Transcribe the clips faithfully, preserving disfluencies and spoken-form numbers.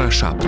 ora șapte.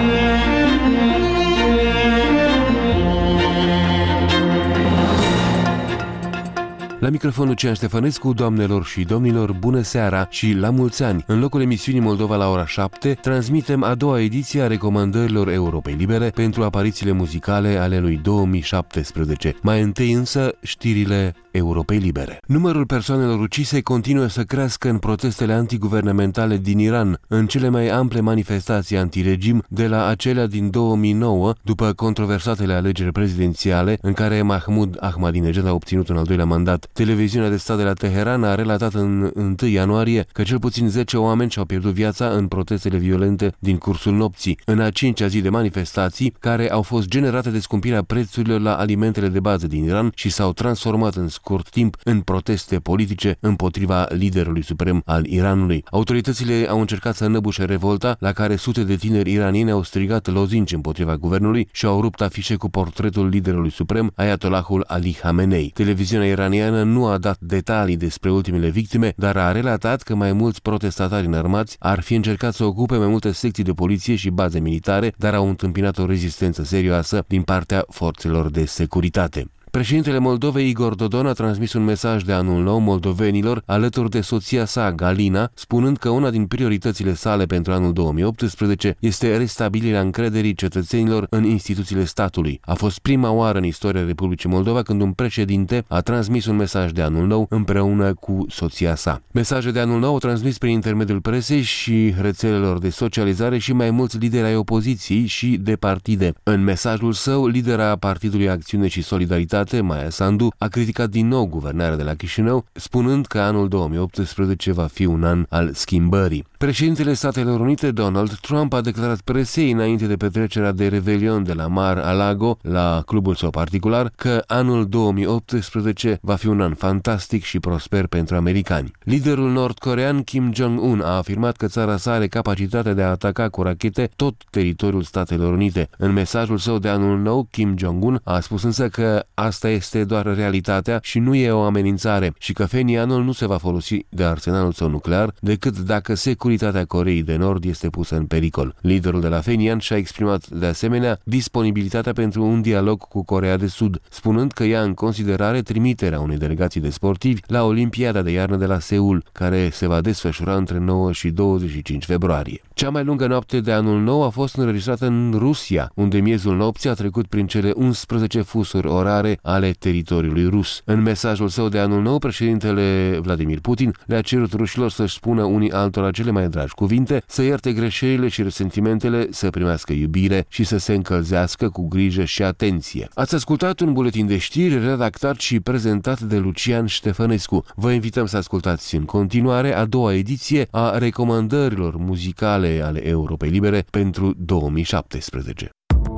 La microfon Lucian Ștefănescu, doamnelor și domnilor, bună seara și la mulți ani! În locul emisiunii Moldova la ora șapte, transmitem a doua ediție a recomandărilor Europei Libere pentru aparițiile muzicale ale lui două mii șaptesprezece. Mai întâi însă, știrile Europei Libere. Numărul persoanelor ucise continuă să crească în protestele antiguvernamentale din Iran, în cele mai ample manifestații antiregim de la acelea din două mii nouă, după controversatele alegeri prezidențiale în care Mahmoud Ahmadinejad a obținut un al doilea mandat. Televiziunea de stat de la Teheran a relatat în întâi ianuarie că cel puțin zece oameni și-au pierdut viața în protestele violente din cursul nopții, în a cincea zi de manifestații care au fost generate de scumpirea prețurilor la alimentele de bază din Iran și s-au transformat în scurt timp în proteste politice împotriva liderului suprem al Iranului. Autoritățile au încercat să înăbușe revolta, la care sute de tineri iranieni au strigat lozinci împotriva guvernului și au rupt afișe cu portretul liderului suprem, Ayatollahul Ali Khamenei. Televiziunea iraniană nu a dat detalii despre ultimele victime, dar a relatat că mai mulți protestatari înarmați ar fi încercat să ocupe mai multe secții de poliție și baze militare, dar au întâmpinat o rezistență serioasă din partea forțelor de securitate. Președintele Moldovei Igor Dodon a transmis un mesaj de anul nou moldovenilor alături de soția sa, Galina, spunând că una din prioritățile sale pentru anul două mii optsprezece este restabilirea încrederii cetățenilor în instituțiile statului. A fost prima oară în istoria Republicii Moldova când un președinte a transmis un mesaj de anul nou împreună cu soția sa. Mesaje de anul nou au transmis prin intermediul presei și rețelelor de socializare și mai mulți lideri ai opoziției și de partide. În mesajul său, lidera Partidului Acțiune și Solidaritate, Maia Sandu, a criticat din nou guvernarea de la Chișinău, spunând că anul două mii optsprezece va fi un an al schimbării. Președintele Statelor Unite, Donald Trump, a declarat presei înainte de petrecerea de Revelion de la Mar-a-Lago, la clubul său particular, că anul două mii optsprezece va fi un an fantastic și prosper pentru americani. Liderul nord-corean Kim Jong-un a afirmat că țara sa are capacitatea de a ataca cu rachete tot teritoriul Statelor Unite. În mesajul său de anul nou, Kim Jong-un a spus însă că asta este doar realitatea și nu e o amenințare și că Phenianul nu se va folosi de arsenalul său nuclear decât dacă securitatea Coreei de Nord este pusă în pericol. Liderul de la Phenian și-a exprimat de asemenea disponibilitatea pentru un dialog cu Coreea de Sud, spunând că ia în considerare trimiterea unei delegații de sportivi la Olimpiada de iarnă de la Seul, care se va desfășura între nouă și douăzeci și cinci februarie. Cea mai lungă noapte de anul nou a fost înregistrată în Rusia, unde miezul nopții a trecut prin cele unsprezece fusuri orare ale teritoriului rus. În mesajul său de anul nou, președintele Vladimir Putin le-a cerut rușilor să-și spună unii altora cele mai dragi cuvinte, să ierte greșelile și resentimentele, să primească iubire și să se încălzească cu grijă și atenție. Ați ascultat un buletin de știri redactat și prezentat de Lucian Ștefănescu. Vă invităm să ascultați în continuare a doua ediție a recomandărilor muzicale ale Europei Libere pentru două mii șaptesprezece.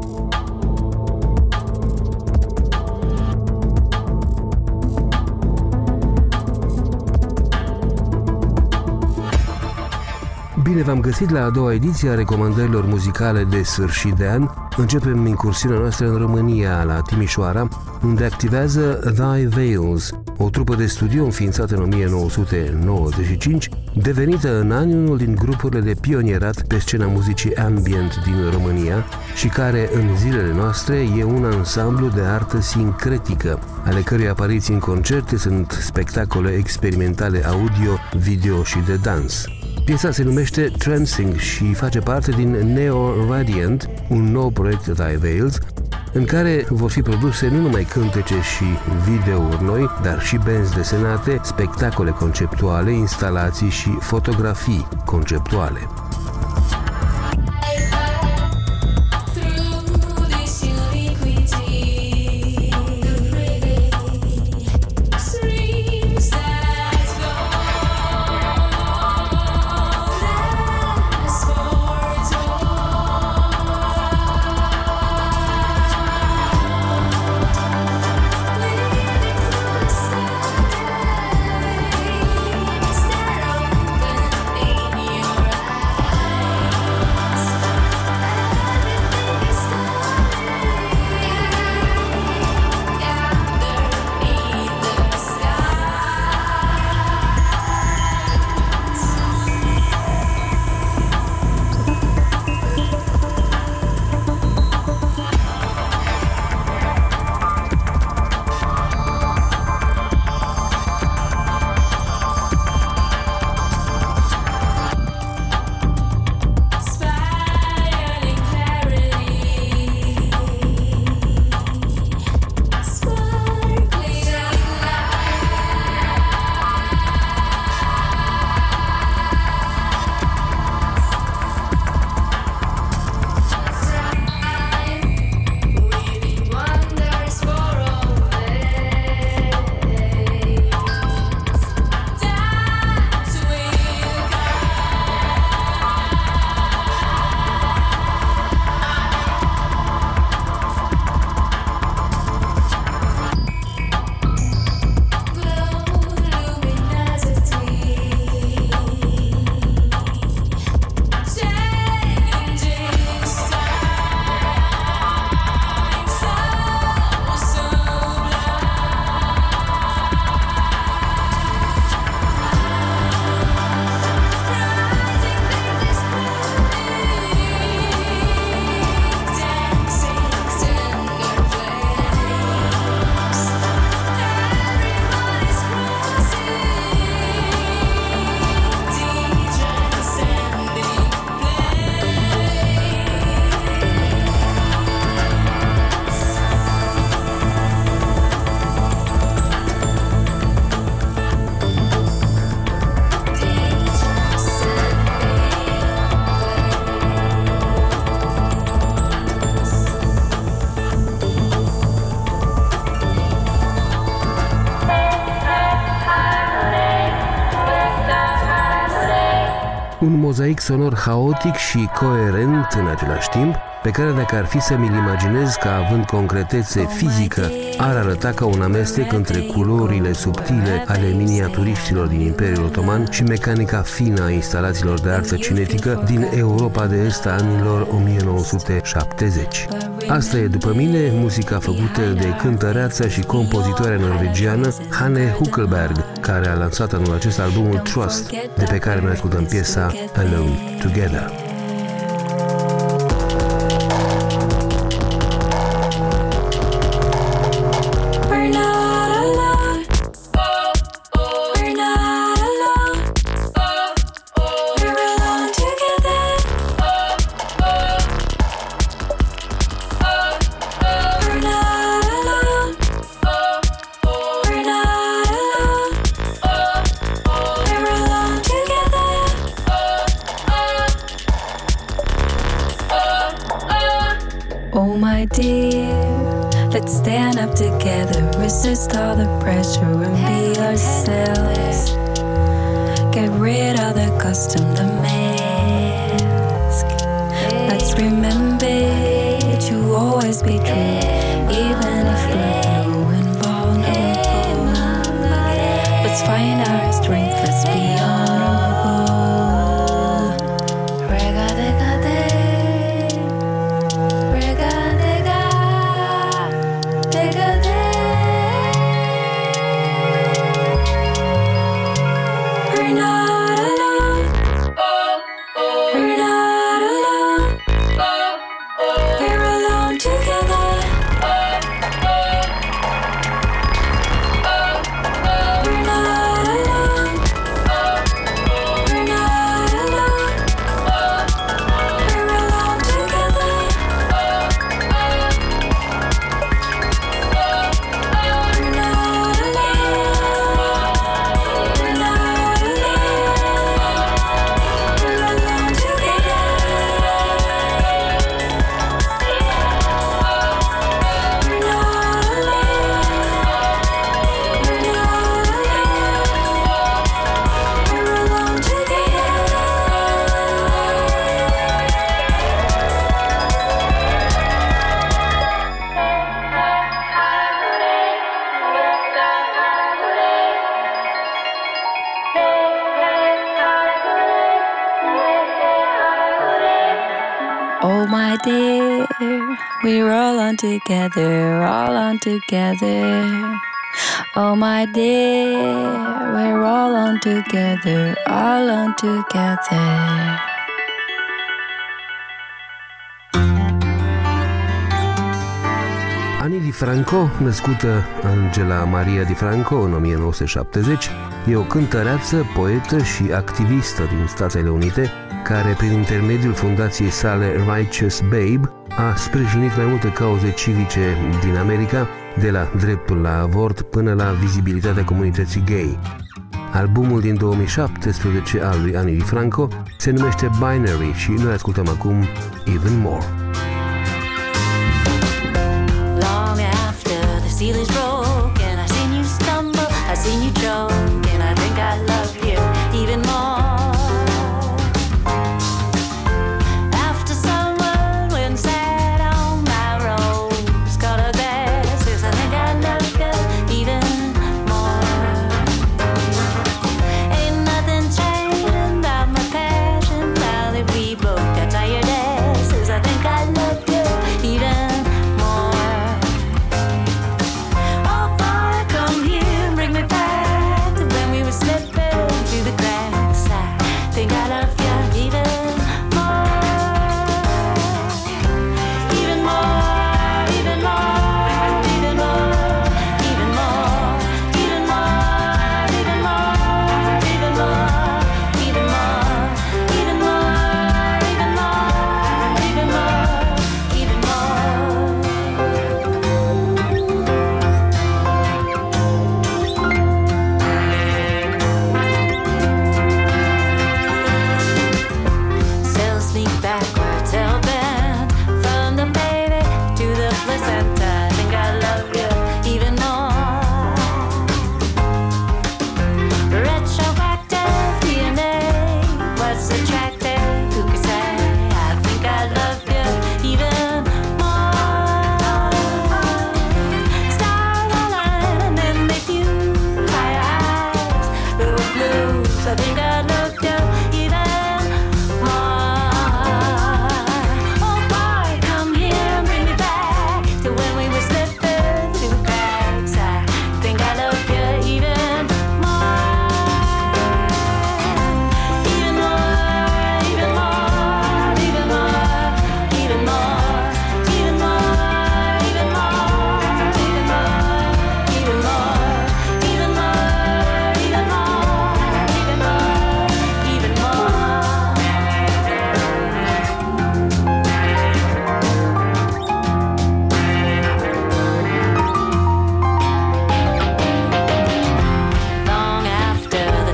Bine v-am găsit la a doua ediție a recomandărilor muzicale de sfârșit de an. Începem incursiunea noastră în România, la Timișoara, unde activează Thy Veils, o trupă de studio înființată în o mie nouă sute nouăzeci și cinci, devenită în ani unul din grupurile de pionierat pe scena muzicii ambient din România și care în zilele noastre e un ansamblu de artă sincretică, ale cărui apariții în concerte sunt spectacole experimentale audio, video și de dans. Piesa se numește Trancing și face parte din Neo Radiant, un nou proiect Thy Veils, în care vor fi produse nu numai cântece și videouri noi, dar și benzi desenate, spectacole conceptuale, instalații și fotografii conceptuale. Un mozaic sonor haotic și coerent în același timp, pe care dacă ar fi să mi-l imaginez ca având concretețe fizică, ar arăta ca un amestec între culorile subtile ale miniaturiștilor din Imperiul Otoman și mecanica fină a instalațiilor de artă cinetică din Europa de Est a anilor o mie nouă sute șaptezeci. Asta e, după mine, muzica făcută de cântăreața și compozitoarea norvegiană Hanne Huckelberg, care a lansat anul acesta albumul Trust, de pe care noi ascultăm piesa Alone Together. Oh my dear, let's stand up together, resist all the pressure and be ourselves. Get rid of the custom, the mask. Let's remember that you always be true, even if we're blue and vulnerable. Let's find our strength, let's be honorable. Regadegade. Oh my dear, we're all on together, all on together. Oh my dear, we're all on together, all on together. Ani Di Franco, născută Angela Maria Di Franco în o mie nouă sute șaptezeci, e o cântăreață, poetă și activistă din Statele Unite, care, prin intermediul fundației sale Righteous Babe, a sprijinit mai multe cauze civice din America, de la dreptul la avort până la vizibilitatea comunității gay. Albumul din două mii șaptesprezece al lui Ani Di Franco se numește Binary și noi ascultăm acum Even More. Long after the seal is broken, I seen you stumble, I seen you choke, and I think I love you even more. I think I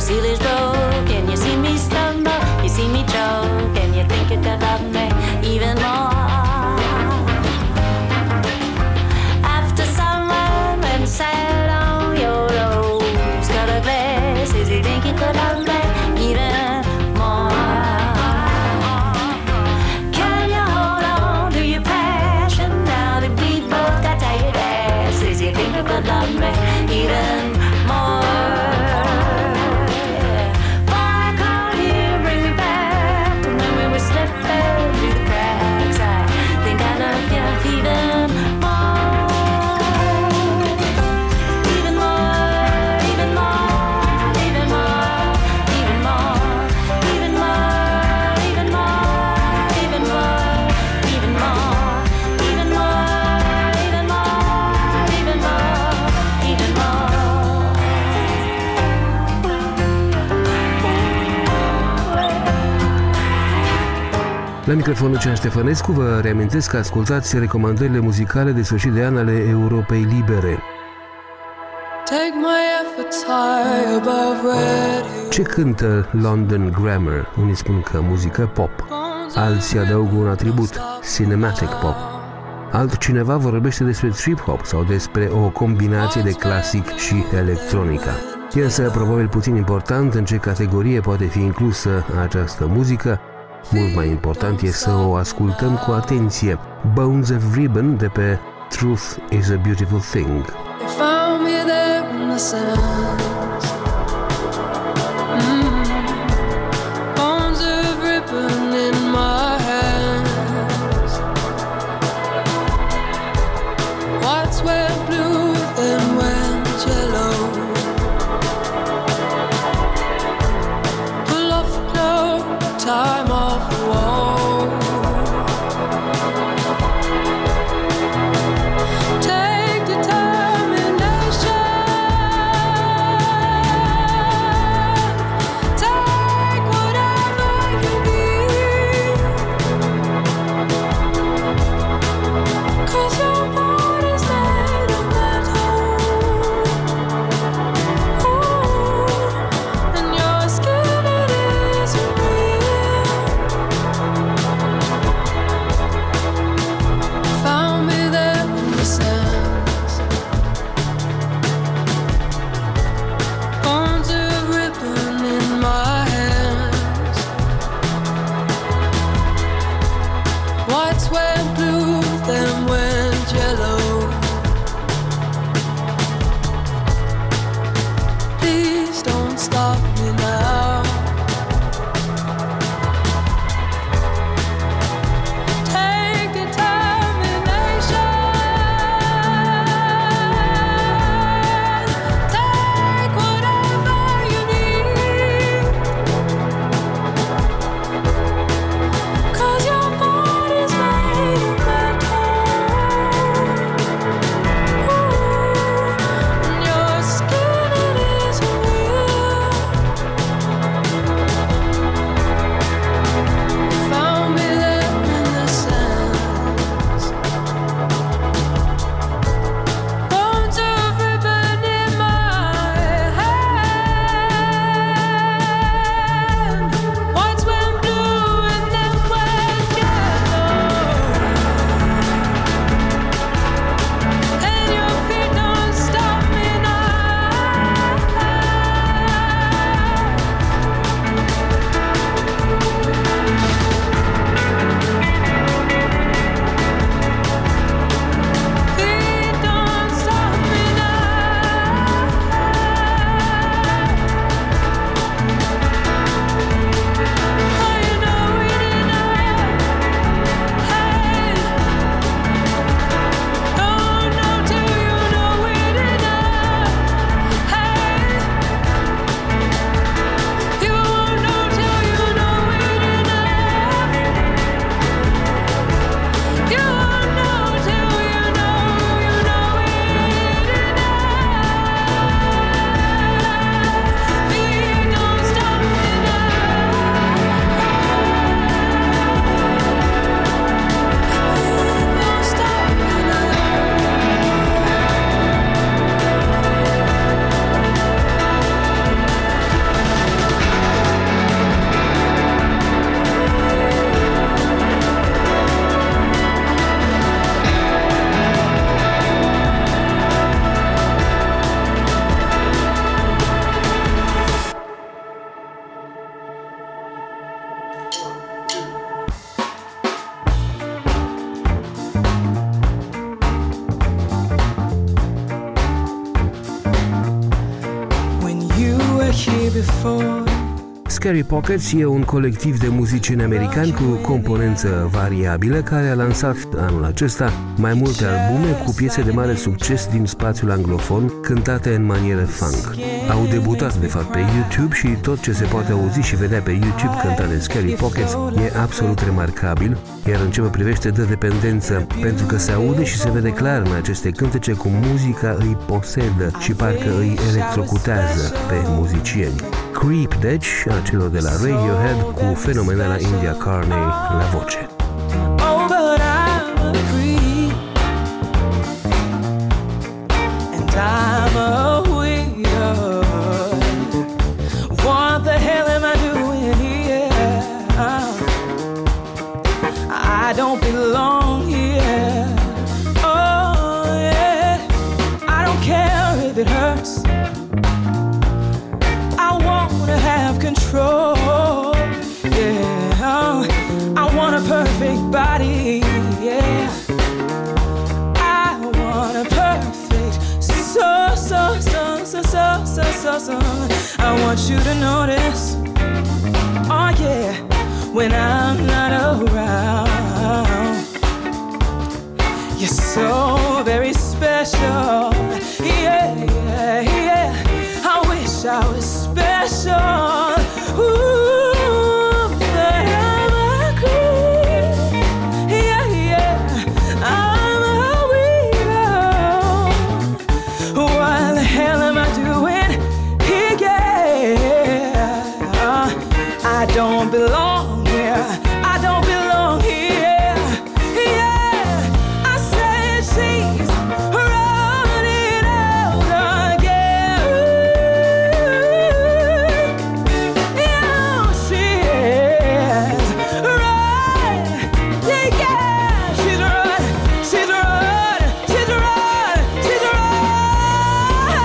seal is broken. You see me stumble, you see me choke, and you think you could love me even more. After someone went sad on your rose-colored glasses, you think you could love me even more. Can you hold on to your passion now that we both got tired asses? You think you could love me even more? La microfonul Lucian Ștefănescu vă reamintesc că ascultați recomandările muzicale de sfârșit de an ale Europei Libere. Ce cântă London Grammar? Unii spun că muzică pop, alții adaugă un atribut, cinematic pop. Altcineva vorbește despre trip-hop sau despre o combinație de clasic și electronica. E însă probabil puțin important în ce categorie poate fi inclusă această muzică. Mult mai important e să o ascultăm cu atenție. Bones of Ribbon de pe Truth is a Beautiful Thing. Time off the wall. Take determination. for. Scary Pockets e un colectiv de muzicieni americani cu componență variabilă care a lansat anul acesta mai multe albume cu piese de mare succes din spațiul anglofon cântate în manieră funk. Au debutat de fapt pe YouTube și tot ce se poate auzi și vedea pe YouTube cântat de Scary Pockets e absolut remarcabil, iar în ce mă privește dă dependență pentru că se aude și se vede clar în aceste cântece cum muzica îi posedă și parcă îi electrocutează pe muzicieni. Creep, deci, a celor de la Radiohead cu fenomenala India Carney la voce. Oh, but I'm a creep, and I'm a weird. What the hell am I doing here? I don't belong here. Oh, yeah, I don't care if it hurts. I have control, yeah. I want a perfect body, yeah. I want a perfect, so, so, so, so, so, so, so, so. I want you to notice, oh yeah, when I'm not around. You're so very special, yeah, yeah, yeah. I wish I was special. Ooh, but I'm a creep. Yeah, yeah, I'm a weirdo. What the hell am I doing here? Yeah, I don't belong here. I don't belong here. Yeah, I said she's running out again. Yeah, she is right. Yeah, yeah, she's right. She's right. She's right. She's right.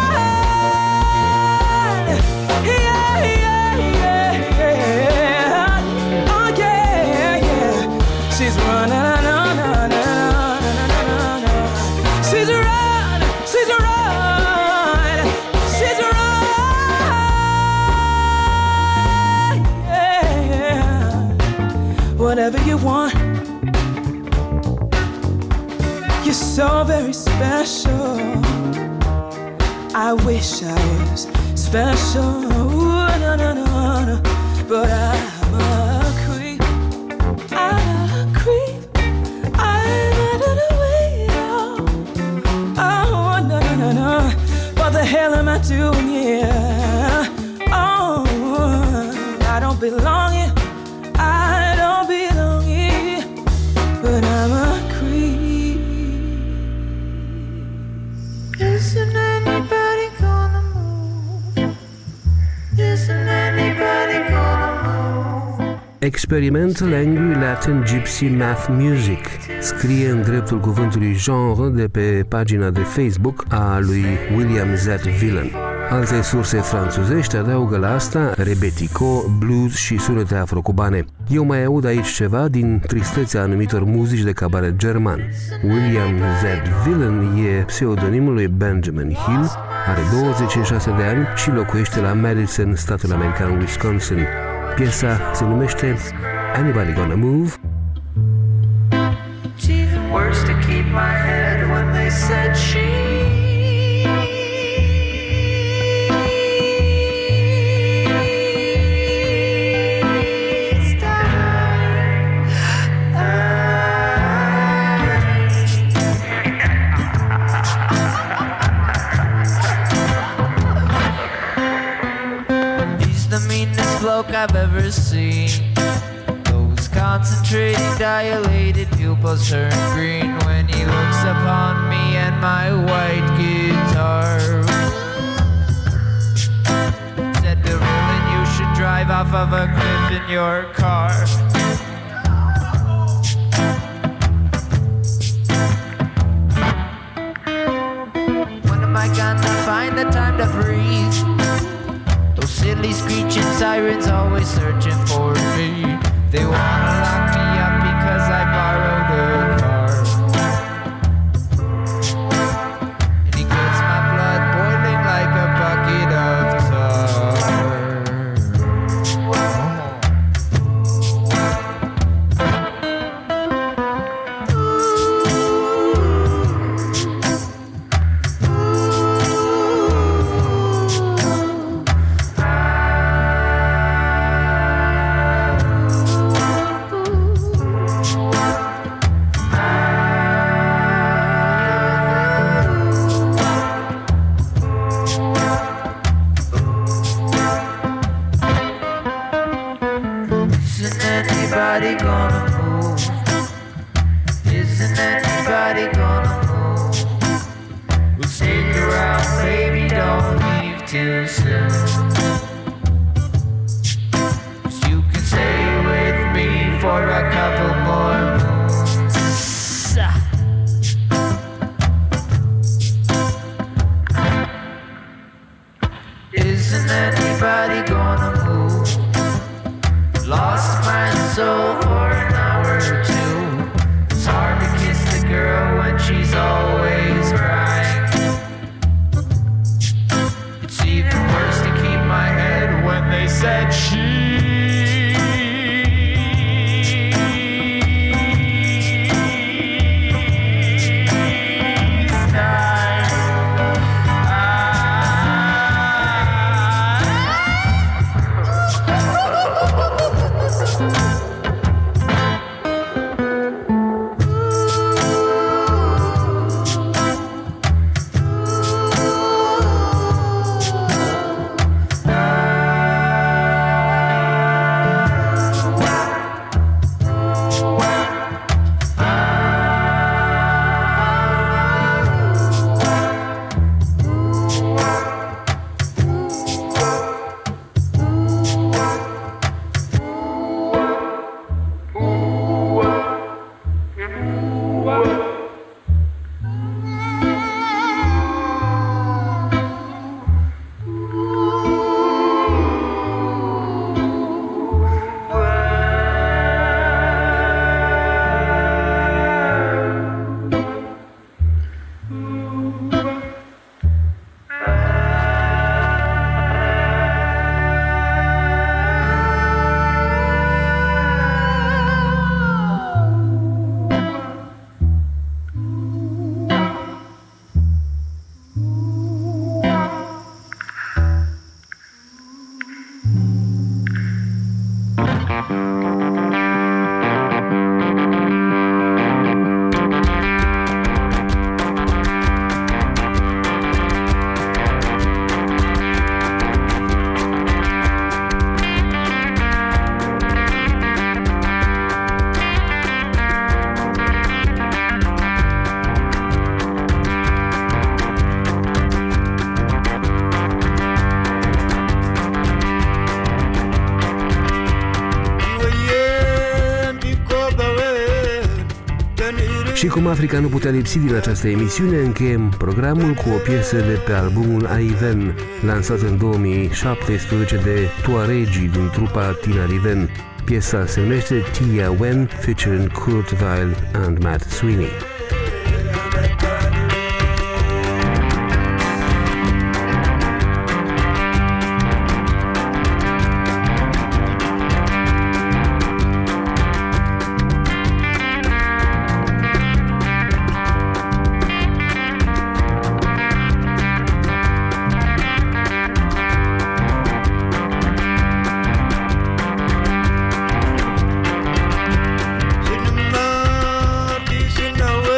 Yeah, yeah, yeah, yeah. Oh yeah, yeah. She's running. No, no, no, no, no, no, no. She's right. She's right. She's right. Yeah. Whatever you want. You're so very special. I wish I was special. Ooh, no, no, no, no. But I'm a creep. I'm a creep. I'm a little weirdo. Oh, no, no, no, no. What the hell am I doing here? Oh, I don't belong here. I don't belong here. But I'm a creep. Isn't anybody gonna move? Isn't anybody gonna move? Experimental Angry Latin Gypsy Math Music scrie în dreptul cuvântului genre de pe pagina de Facebook a lui William Z. Villain. Alte surse franțuzești adaugă la asta rebetiko, blues și sunete afrocubane. Eu mai aud aici ceva din tristețea anumitor muzici de cabaret german. William Z. Villain e pseudonimul lui Benjamin Hill, are douăzeci și șase de ani și locuiește la Madison, statul american Wisconsin. Piesa se numește Anybody Gonna Move? It's even worse to keep my head when they said she. He's the meanest bloke I've ever seen. Those concentrated, dilated pupils turn green when he looks upon me and my white guitar. Said to Roland, you should drive off of a cliff in your car. When am I gonna find the time to breathe? Those silly screeching sirens always searching for me. They wanna lock me up because I borrowed a car. And he gets my blood boiling like a bucket of tar. anybody gonna move? Isn't anybody gonna move? We'll stick around, baby, don't leave too soon. 'Cause you can stay with me for a couple more moons. Isn't anybody gonna move? Lost my soul for an hour or two. It's hard to kiss the girl when she's always crying. It's even worse to keep my head when they said she's dying. Și cum Africa nu putea lipsi din această emisiune, încheiem programul cu o piesă de pe albumul Aiven, lansat în două mii șaptesprezece de Tuaregii din trupa Tina Riven. Piesa se numește Tia Wen, featuring Kurt Weill and Matt Sweeney. Know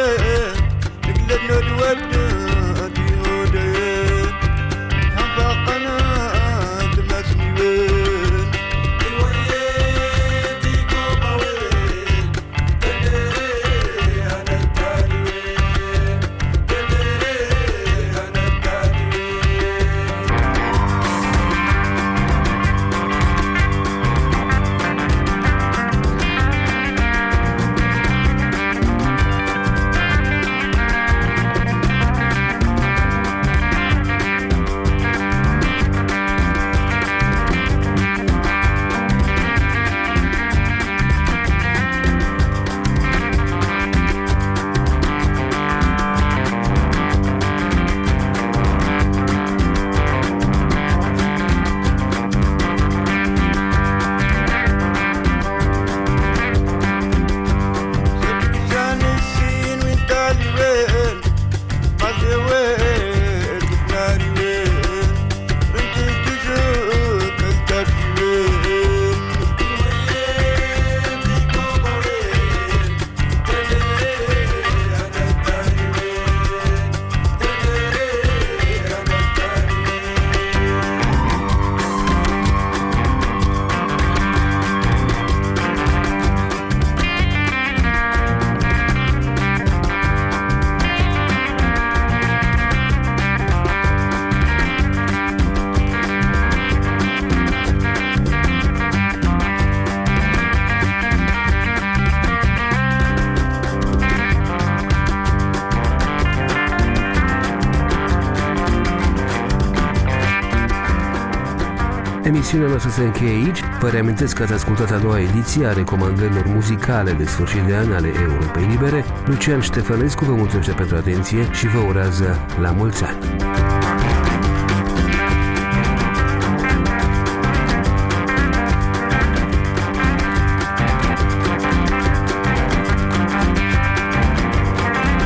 Emisiunea noastră se încheie aici. Vă reamintesc că ați ascultat a doua ediție a recomandărilor muzicale de sfârșit de an ale Europei Libere. Lucian Ștefănescu vă mulțumește pentru atenție și vă urează la mulți ani.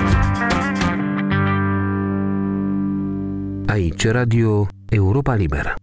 Aici Radio Europa Liberă.